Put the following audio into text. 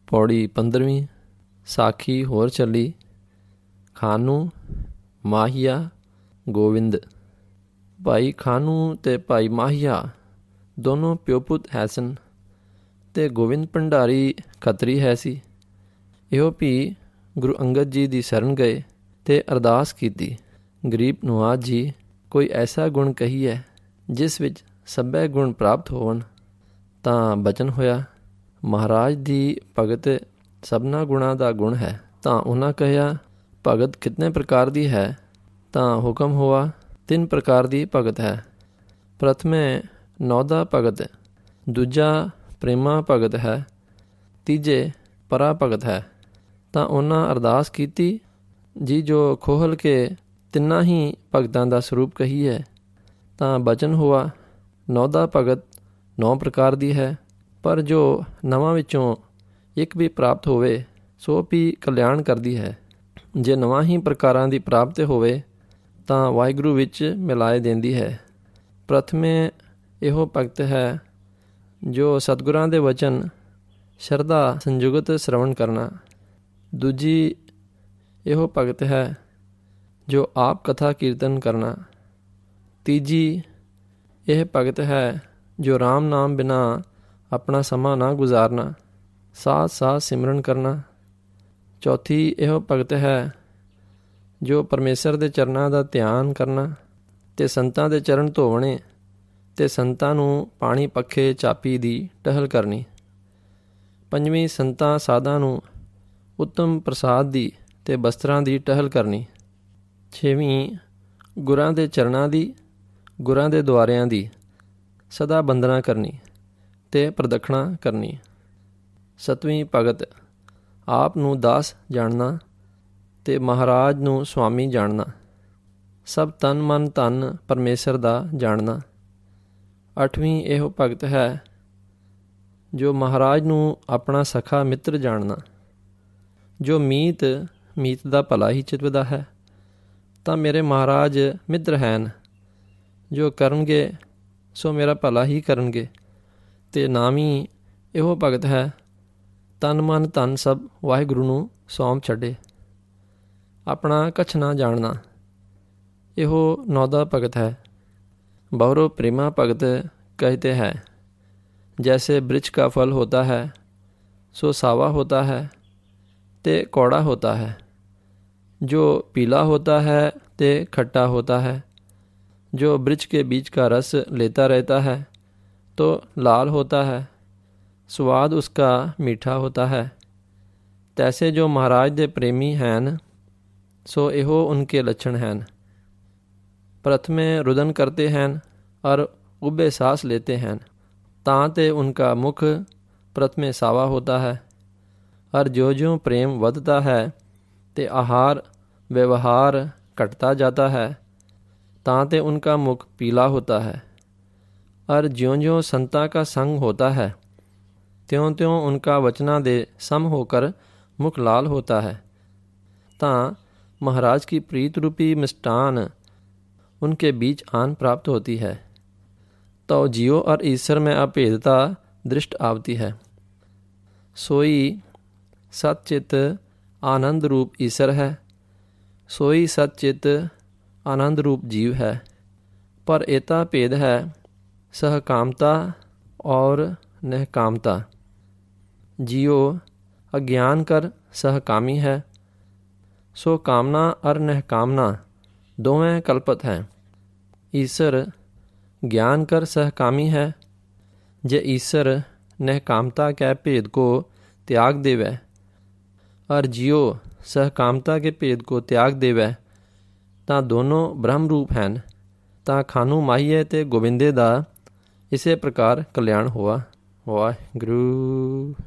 ਪੌੜੀ 15ਵੀਂ। ਸਾਖੀ ਹੋਰ ਚੱਲੀ। ਖਾਨੂ ਮਾਹੀਆ ਗੋਵਿੰਦ। ਭਾਈ ਖਾਨੂ ਤੇ ਭਾਈ ਮਾਹੀਆ ਦੋਨੋਂ ਪਿਓ ਪੁੱਤ ਹੈ ਸਨ, ਅਤੇ ਗੋਬਿੰਦ ਭੰਡਾਰੀ ਖੱਤਰੀ ਹੈ ਸੀ। ਇਹੋ ਵੀ ਗੁਰੂ ਅੰਗਦ ਜੀ ਦੀ ਸ਼ਰਨ ਗਏ ਅਤੇ ਅਰਦਾਸ ਕੀਤੀ, ਗਰੀਬ ਨਵਾਜ਼ ਜੀ ਕੋਈ ਐਸਾ ਗੁਣ ਕਹੀਏ ਜਿਸ ਵਿੱਚ ਸਭੇ ਗੁਣ ਪ੍ਰਾਪਤ ਹੋਵਣ। ਤਾਂ ਬਚਨ ਹੋਇਆ, ਮਹਾਰਾਜ ਦੀ ਭਗਤ ਸਭਨਾ ਗੁਣਾਂ ਦਾ ਗੁਣ ਹੈ। ਤਾਂ ਉਹਨਾਂ ਕਹਿਆ, ਭਗਤ ਕਿਤਨੇ ਪ੍ਰਕਾਰ ਦੀ ਹੈ? ਤਾਂ ਹੁਕਮ ਹੋਆ, 3 ਪ੍ਰਕਾਰ ਦੀ ਭਗਤ ਹੈ। ਪ੍ਰਥਮੇ ਨੌਦਾ ਭਗਤ, ਦੂਜਾ ਪ੍ਰੇਮਾ ਭਗਤ ਹੈ, ਤੀਜੇ ਪਰਾ ਭਗਤ ਹੈ। ਤਾਂ ਉਹਨਾਂ ਅਰਦਾਸ ਕੀਤੀ, ਜੀ ਜੋ ਖੋਹਲ ਕੇ ਤਿੰਨਾਂ ਹੀ ਭਗਤਾਂ ਦਾ ਸਰੂਪ ਕਹੀਏ। ਤਾਂ ਬਚਨ ਹੋਆ, ਨੌਦਾ ਭਗਤ 9 ਪ੍ਰਕਾਰ ਦੀ ਹੈ, ਪਰ ਜੋ ਨਵਾਂ ਵਿੱਚੋਂ ਇੱਕ ਵੀ ਪ੍ਰਾਪਤ ਹੋਵੇ ਸੋ ਵੀ ਕਲਿਆਣ ਕਰਦੀ ਹੈ। ਜੇ ਨਵਾਂ ਹੀ ਪ੍ਰਕਾਰਾਂ ਦੀ ਪ੍ਰਾਪਤ ਹੋਵੇ ਤਾਂ ਵਾਹਿਗੁਰੂ ਵਿੱਚ ਮਿਲਾਏ ਦਿੰਦੀ ਹੈ। ਪ੍ਰਥਮੇ ਇਹੋ ਭਗਤ ਹੈ ਜੋ ਸਤਿਗੁਰਾਂ ਦੇ ਵਚਨ ਸ਼ਰਧਾ ਸੰਯੁਗਤ ਸ਼ਰਵਣ ਕਰਨਾ। ਦੂਜੀ ਇਹੋ ਭਗਤ ਹੈ ਜੋ ਆਪ ਕਥਾ ਕੀਰਤਨ ਕਰਨਾ। ਤੀਜੀ ਇਹ ਭਗਤ ਹੈ ਜੋ ਰਾਮ ਨਾਮ ਬਿਨਾ ਆਪਣਾ ਸਮਾਂ ਨਾ ਗੁਜ਼ਾਰਨਾ, ਸਾਥ ਸਾਥ ਸਿਮਰਨ ਕਰਨਾ। ਚੌਥੀ ਇਹੋ ਭਗਤ ਹੈ ਜੋ ਪਰਮੇਸ਼ਰ ਦੇ ਚਰਨਾਂ ਦਾ ਧਿਆਨ ਕਰਨਾ ਅਤੇ ਸੰਤਾਂ ਦੇ ਚਰਨ ਧੋਵਣੇ ਅਤੇ ਸੰਤਾਂ ਨੂੰ ਪਾਣੀ ਪੱਖੇ ਚਾਪੀ ਦੀ ਟਹਿਲ ਕਰਨੀ। ਪੰਜਵੀਂ ਸੰਤਾਂ ਸਾਧਾਂ ਨੂੰ ਉੱਤਮ ਪ੍ਰਸਾਦ ਦੀ ਅਤੇ ਬਸਤਰਾਂ ਦੀ ਟਹਿਲ ਕਰਨੀ। ਛੇਵੀਂ ਗੁਰਾਂ ਦੇ ਚਰਨਾਂ ਦੀ, ਗੁਰਾਂ ਦੇ ਦੁਆਰਿਆਂ ਦੀ ਸਦਾ ਬੰਦਨਾ ਕਰਨੀ ਅਤੇ ਪ੍ਰਦਖਣਾ ਕਰਨੀ। ਸੱਤਵੀਂ ਭਗਤ ਆਪ ਨੂੰ ਦਾਸ ਜਾਣਨਾ ਅਤੇ ਮਹਾਰਾਜ ਨੂੰ ਸੁਆਮੀ ਜਾਣਨਾ। ਸਭ ਤਨ ਮਨ ਧਨ ਪਰਮੇਸ਼ਰ ਦਾ ਜਾਣਨਾ। ਅੱਠਵੀਂ ਇਹੋ ਭਗਤ ਹੈ ਜੋ ਮਹਾਰਾਜ ਨੂੰ ਆਪਣਾ ਸਖਾ ਮਿੱਤਰ ਜਾਣਨਾ। ਜੋ ਮੀਤ ਦਾ ਭਲਾ ਹੀ ਚਿਤਵਦਾ ਹੈ, ਤਾਂ ਮੇਰੇ ਮਹਾਰਾਜ ਮਿੱਤਰ ਹਨ। ਜੋ ਕਰਨਗੇ ਸੋ ਮੇਰਾ ਭਲਾ ਹੀ ਕਰਨਗੇ। ਅਤੇ ਨਾਮੀ ਇਹੋ ਭਗਤ ਹੈ ਤਨ ਮਨ ਧਨ ਸਭ ਵਾਹਿਗੁਰੂ ਨੂੰ ਸੌਂਪ ਛੱਡੇ। ਆਪਣਾ ਕਛ ਨਾ ਜਾਣਨਾ ਇਹੋ ਨੌਦਾ ਭਗਤ ਹੈ। बहुरो प्रेमा भगत कहते हैं, जैसे वृक्ष का फल होता है सो सावा होता है ते कौड़ा होता है, जो पीला होता है ते खट्टा होता है। जो वृक्ष के बीज का रस लेता रहता है तो लाल होता है, स्वाद उसका मीठा होता है। तैसे जो महाराज दे प्रेमी हैं सो इहो उनके लक्षण हैं। प्रथमे रुदन करते हैं और उबे सांस लेते हैं, तांते उनका मुख प्रथमे सावा होता है। और ज्यों ज्यों प्रेम વધता है ते आहार व्यवहार घटता जाता है, तांते उनका मुख पीला होता है। और ज्यों ज्यों संता का संग होता है त्यों त्यों उनका वचना दे सम होकर मुख लाल होता है। तां महाराज की प्रीत रूपी मिष्टान उनके बीच आन प्राप्त होती है, तो जीव और ईश्वर में अभेदता दृष्ट आवती है। सोई सचित आनंद रूप ईश्वर है, सोई सचित आनंद रूप जीव है। पर एता भेद है सहकामता और निहकामता। जीव अज्ञान कर सहकामी है, सो कामना और निहकामना दोवें कल्पत हैं। ईश्वर ज्ञान कर सहकामी है। जे ईश्वर निहकामता के भेद को त्याग देवे और जियो सहकामता के भेद को त्याग देवे, तां दोनों ब्रह्म रूप हैं। तां खानू माहीए ते गोविंदे दा इसे प्रकार कल्याण हुआ। वाहिगुरू।